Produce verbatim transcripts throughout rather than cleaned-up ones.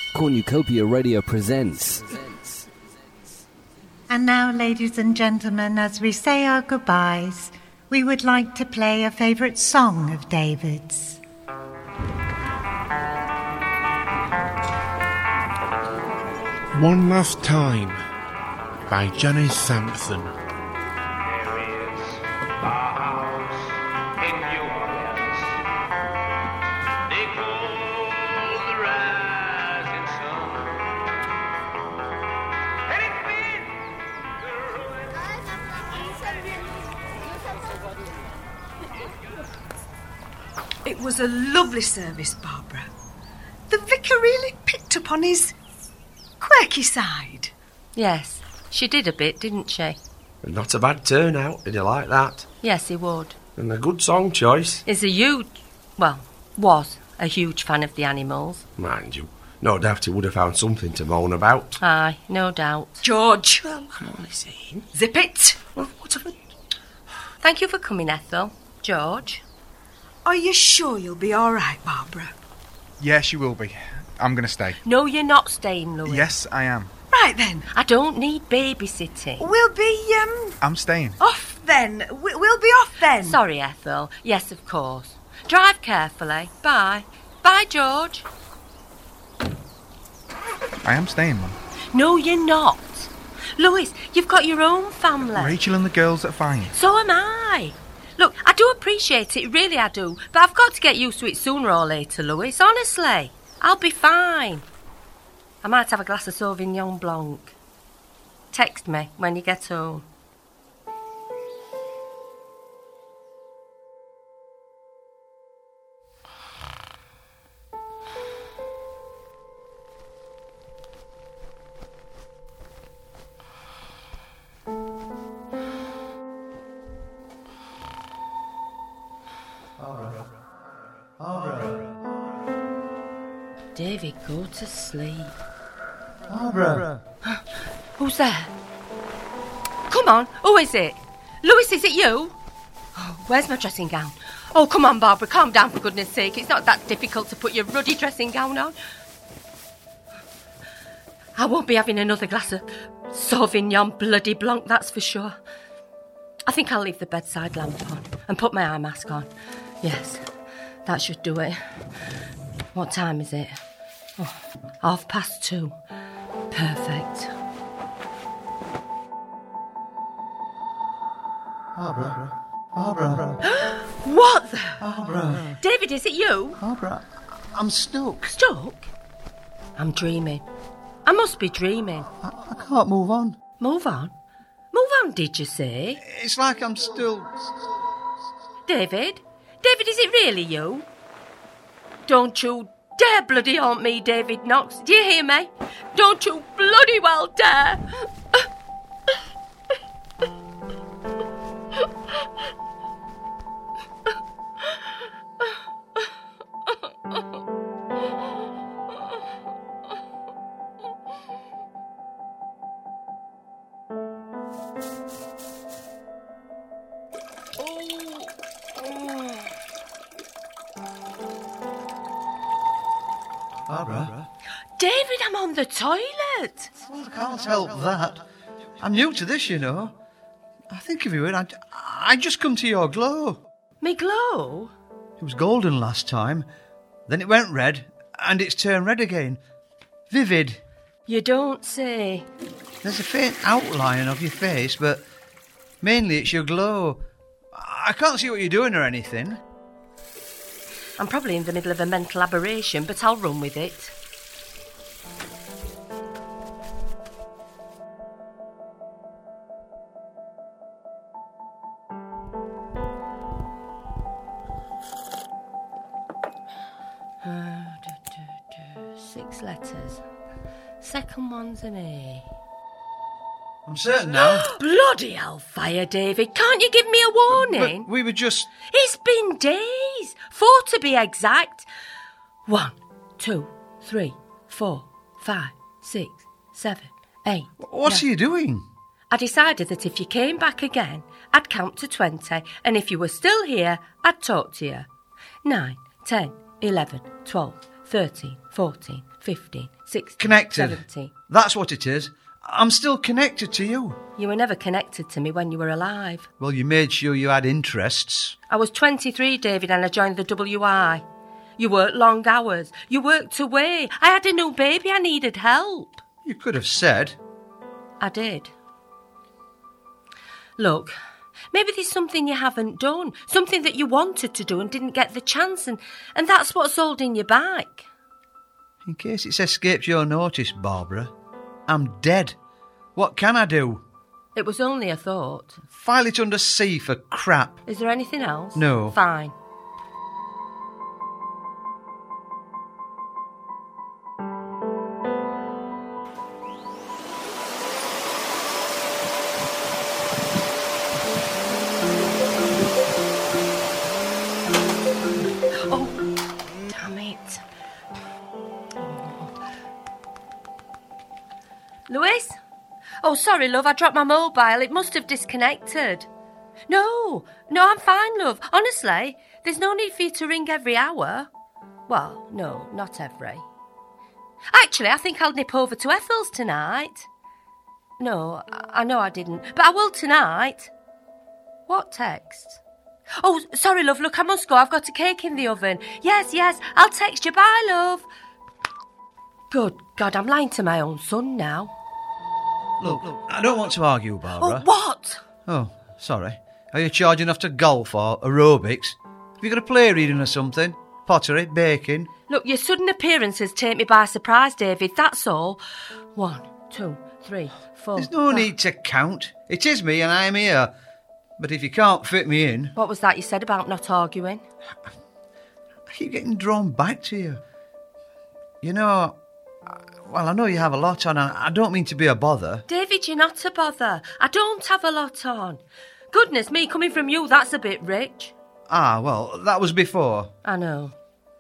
Cornucopia Radio presents. And now, ladies and gentlemen, as we say our goodbyes, we would like to play a favourite song of David's. One Last Time by Johnny Sampson. It was a lovely service, Barbara. The vicar really picked up on his quirky side. Yes, she did a bit, didn't she? Not a bad turnout, did you like that? Yes, he would. And a good song choice. Is a huge, well, was a huge fan of the Animals. Mind you, no doubt he would have found something to moan about. Aye, no doubt. George! Well, I'm only saying. Zip it! Well, what have I... Thank you for coming, Ethel. George? Are you sure you'll be all right, Barbara? Yes, you will be. I'm going to stay. No, you're not staying, Louis. Yes, I am. Right then. I don't need babysitting. We'll be, um... I'm staying. off then. We- We'll be off then. Sorry, Ethel. Yes, of course. Drive carefully. Bye. Bye, George. I am staying, Mum. No, you're not. Louis, you've got your own family. Rachel and the girls are fine. So am I. Look, I do appreciate it, really I do, but I've got to get used to it sooner or later, Louis, honestly. I'll be fine. I might have a glass of Sauvignon Blanc. Text me when you get home. David, go to sleep. Barbara. Who's there? Come on, who is it? Louis, is it you? Oh, where's my dressing gown? Oh, come on, Barbara, calm down for goodness sake. It's not that difficult to put your ruddy dressing gown on. I won't be having another glass of Sauvignon bloody Blanc, that's for sure. I think I'll leave the bedside lamp on and put my eye mask on. Yes, that should do it. What time is it? Oh, half past two. Perfect. Barbara. Barbara. What the? Barbara. David, is it you? Barbara. I'm stuck. Stuck? I'm dreaming. I must be dreaming. I, I can't move on. Move on? Move on, did you say? It's like I'm still... David? David, is it really you? Don't you dare bloody haunt me, David Knox. Do you hear me? Don't you bloody well dare. Barbara. David, I'm on the toilet. Well, I can't help that. I'm new to this, you know. I think of you, and I, I just come to your glow. Me glow? It was golden last time. Then it went red, and it's turned red again. Vivid. You don't say. There's a faint outline of your face, but mainly it's your glow. I can't see what you're doing or anything. I'm probably in the middle of a mental aberration, but I'll run with it. Uh, do, do, do. Six letters. Second one's an A. I'm certain now. Bloody hellfire, David. Can't you give me a warning? But we were just... It's been days. Four to be exact. One, two, three, four, five, six, seven, eight. What nine. are you doing? I decided that if you came back again, I'd count to twenty, and if you were still here, I'd talk to you. Nine, ten, eleven, twelve, thirteen, fourteen, fifteen, sixteen, Connected. seventeen. That's what it is. I'm still connected to you. You were never connected to me when you were alive. Well, you made sure you had interests. I was twenty-three, David, and I joined the W I. You worked long hours. You worked away. I had a new baby. I needed help. You could have said. I did. Look, maybe there's something you haven't done, something that you wanted to do and didn't get the chance, and, and that's what's holding you back. In case it's escaped your notice, Barbara, I'm dead. What can I do? It was only a thought. File it under C for crap. Is there anything else? No. Fine. Louis? Oh, sorry, love, I dropped my mobile. It must have disconnected. No, no, I'm fine, love. Honestly, there's no need for you to ring every hour. Well, no, not every. Actually, I think I'll nip over to Ethel's tonight. No, I know I didn't, but I will tonight. What text? Oh, sorry, love, look, I must go. I've got a cake in the oven. Yes, yes, I'll text you. Bye, love. Good God, I'm lying to my own son now. Look, I don't want to argue, Barbara. Oh, what? Oh, sorry. Are you charging off to golf or aerobics? Have you got a play reading or something? Pottery, baking? Look, your sudden appearances take me by surprise, David, that's all. One, two, three, four... There's no five. need to count. It is me and I'm here. But if you can't fit me in... What was that you said about not arguing? I keep getting drawn back to you. You know... Well, I know you have a lot on. I don't mean to be a bother. David, you're not a bother. I don't have a lot on. Goodness me, coming from you, that's a bit rich. Ah, well, that was before. I know.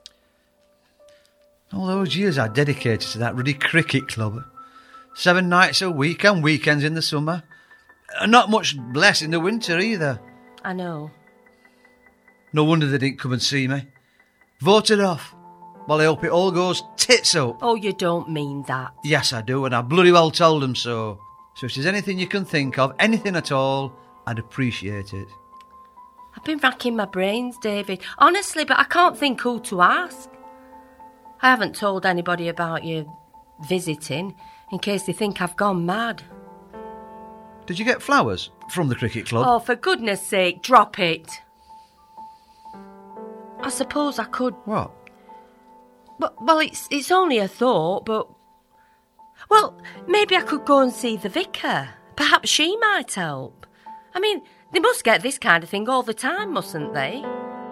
All those years I dedicated to that ruddy cricket club. Seven nights a week and weekends in the summer. And not much less in the winter either. I know. No wonder they didn't come and see me. Voted off. Well, I hope it all goes tits up. Oh, you don't mean that. Yes, I do, and I bloody well told them so. So if there's anything you can think of, anything at all, I'd appreciate it. I've been racking my brains, David. Honestly, but I can't think who to ask. I haven't told anybody about you visiting, in case they think I've gone mad. Did you get flowers from the cricket club? Oh, for goodness sake, drop it. I suppose I could... What? But, well, it's it's only a thought, but... Well, maybe I could go and see the vicar. Perhaps she might help. I mean, they must get this kind of thing all the time, mustn't they?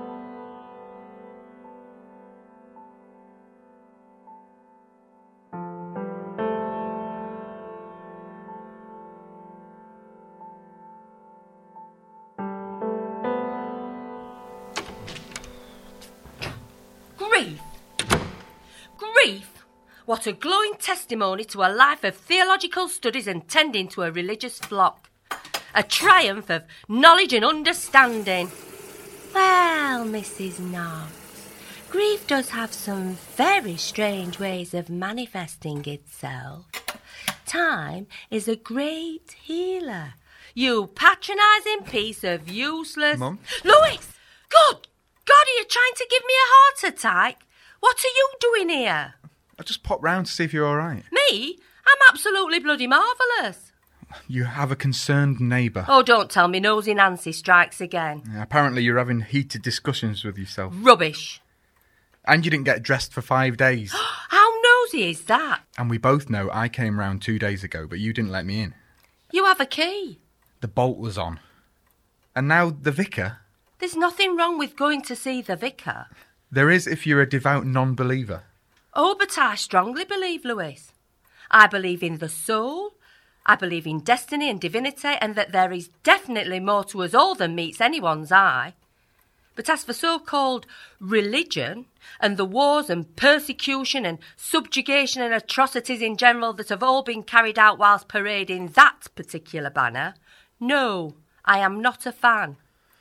Grief! Grief! What a glowing testimony to a life of theological studies and tending to a religious flock. A triumph of knowledge and understanding. Well, Missus Knox, grief does have some very strange ways of manifesting itself. Time is a great healer. You patronising piece of useless... Mum? Louis! Good God, are you trying to give me a heart attack? What are you doing here? I just popped round to see if you're all right. Me? I'm absolutely bloody marvellous. You have a concerned neighbour. Oh, don't tell me Nosy Nancy strikes again. Yeah, apparently you're having heated discussions with yourself. Rubbish. And you didn't get dressed for five days. How nosy is that? And we both know I came round two days ago, but you didn't let me in. You have a key. The bolt was on. And now the vicar? There's nothing wrong with going to see the vicar. There is if you're a devout non-believer. Oh, but I strongly believe, Louis. I believe in the soul, I believe in destiny and divinity, and that there is definitely more to us all than meets anyone's eye. But as for so-called religion, and the wars and persecution and subjugation and atrocities in general that have all been carried out whilst parading that particular banner, no, I am not a fan.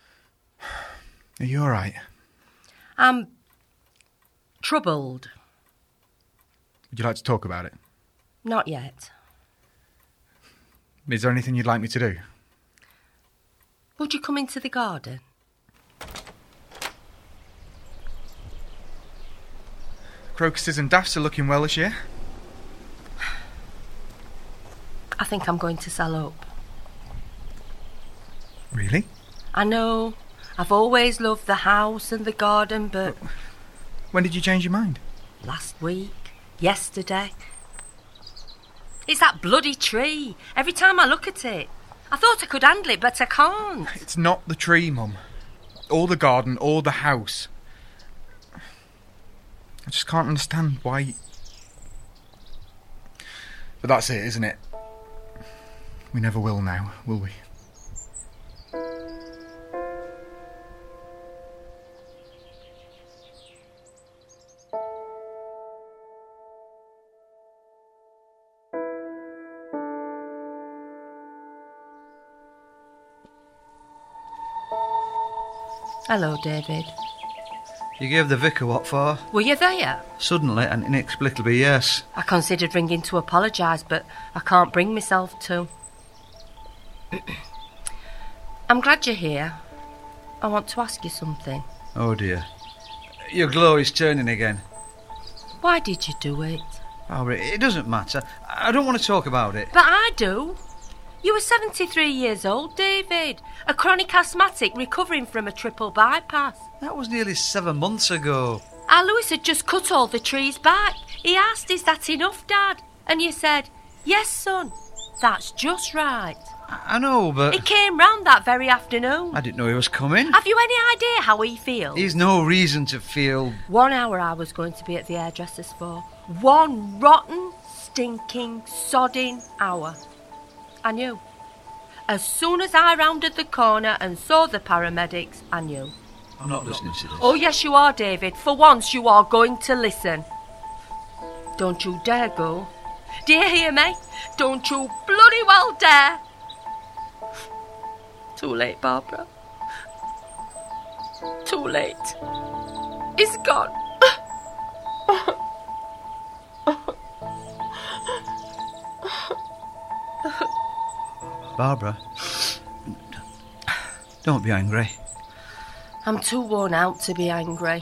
Are you all right? I'm troubled. Would you like to talk about it? Not yet. Is there anything you'd like me to do? Would you come into the garden? Crocuses and daffs are looking well this year. I think I'm going to sell up. Really? I know. I've always loved the house and the garden, but... When did you change your mind? Last week. Yesterday. It's that bloody tree. Every time I look at it. I thought I could handle it, but I can't. It's not the tree, Mum. Or the garden, or the house. I just can't understand why... But that's it, isn't it? We never will now, will we? Hello, David. You gave the vicar what for? Were you there? Suddenly and inexplicably, yes. I considered ringing to apologise, but I can't bring myself to. I'm glad you're here. I want to ask you something. Oh dear. Your glow is turning again. Why did you do it? Oh, it doesn't matter. I don't want to talk about it. But I do. You were seventy-three years old, David. A chronic asthmatic recovering from a triple bypass. That was nearly seven months ago. Our Lewis had just cut all the trees back. He asked, is that enough, Dad? And you said, yes, son. That's just right. I know, but... He came round that very afternoon. I didn't know he was coming. Have you any idea how he feels? He's no reason to feel... One hour I was going to be at the hairdresser's for. One rotten, stinking, sodding hour. I knew. As soon as I rounded the corner and saw the paramedics, I knew. I'm not listening to this. Oh, yes, you are, David. For once, you are going to listen. Don't you dare go. Do you hear me? Don't you bloody well dare. Too late, Barbara. Too late. He's gone. Barbara, don't be angry. I'm too worn out to be angry.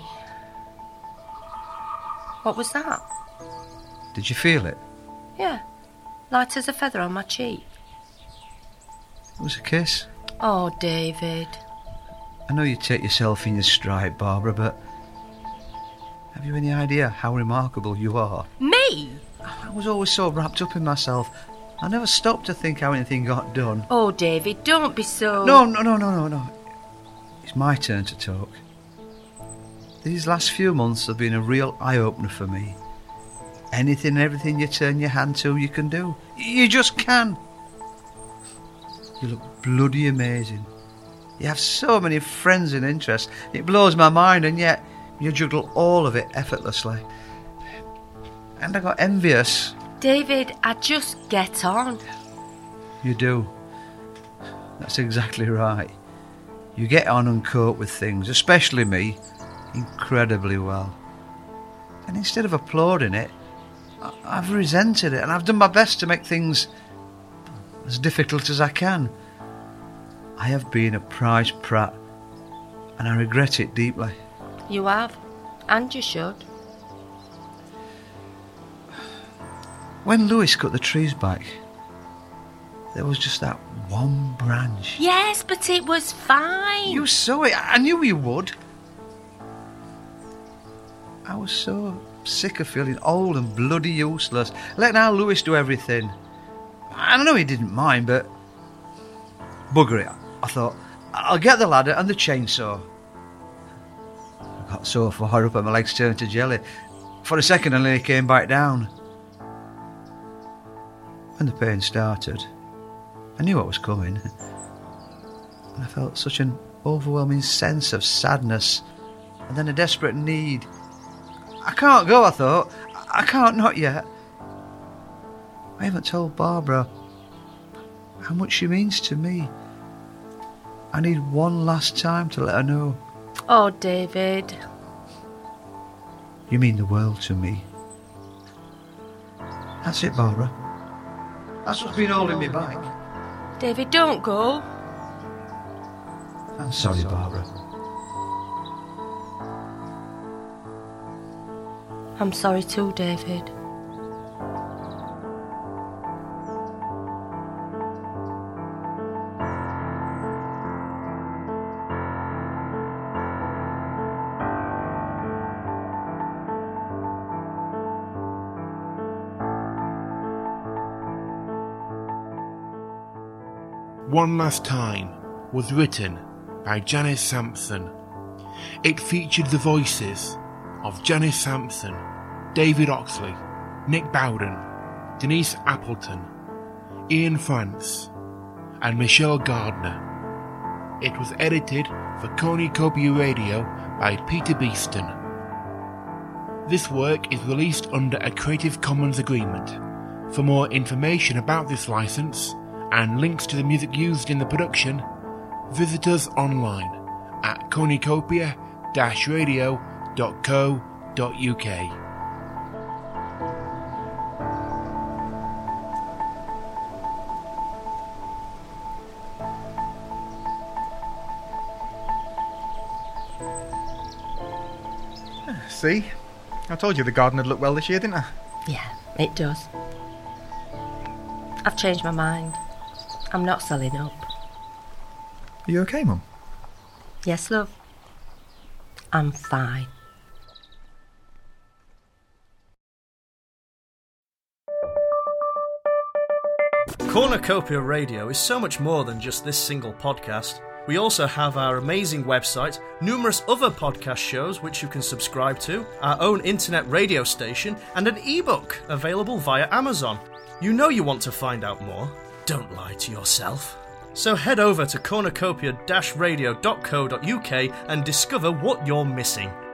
What was that? Did you feel it? Yeah, light as a feather on my cheek. It was a kiss. Oh, David. I know you take yourself in your stride, Barbara, but have you any idea how remarkable you are? Me? I was always so wrapped up in myself. I never stopped to think how anything got done. Oh, David, don't be so... No, no, no, no, no, no. It's my turn to talk. These last few months have been a real eye-opener for me. Anything and everything you turn your hand to, you can do. You just can. You look bloody amazing. You have so many friends and interests. It blows my mind, and yet you juggle all of it effortlessly. And I got envious. David, I just get on. You do. That's exactly right. You get on and cope with things, especially me, incredibly well. And instead of applauding it, I've resented it, and I've done my best to make things as difficult as I can. I have been a prize prat, and I regret it deeply. You have, and you should. When Lewis cut the trees back, there was just that one branch. Yes, but it was fine. You saw it. I knew you would. I was so sick of feeling old and bloody useless, letting our Lewis do everything. I know he didn't mind, but... Bugger it. I thought, I'll get the ladder and the chainsaw. I got so far up and my legs turned to jelly. For a second I nearly came back down. When the pain started, I knew what was coming. And I felt such an overwhelming sense of sadness, and then a desperate need. I can't go, I thought. I can't, not yet. I haven't told Barbara how much she means to me. I need one last time to let her know. Oh, David. You mean the world to me. That's it, Barbara. That's what's been holding me back. David, don't go. I'm sorry, Barbara. I'm sorry too, David. One Last Time was written by Janice Sampson. It featured the voices of Janice Sampson, David Oxley, Nick Bowden, Denise Appleton, Ian France, and Michelle Gardner. It was edited for Cornucopia Radio by Peter Beeston. This work is released under a Creative Commons agreement. For more information about this license and links to the music used in the production, visit us online at cornucopia dash radio dot co dot uk. See? I told you the garden would look well this year, didn't I? Yeah, it does. I've changed my mind. I'm not selling up. Are you okay, Mum? Yes, love. I'm fine. Cornucopia Radio is so much more than just this single podcast. We also have our amazing website, numerous other podcast shows which you can subscribe to, our own internet radio station, and an ebook available via Amazon. You know you want to find out more. Don't lie to yourself. So head over to cornucopia dash radio dot co dot uk and discover what you're missing.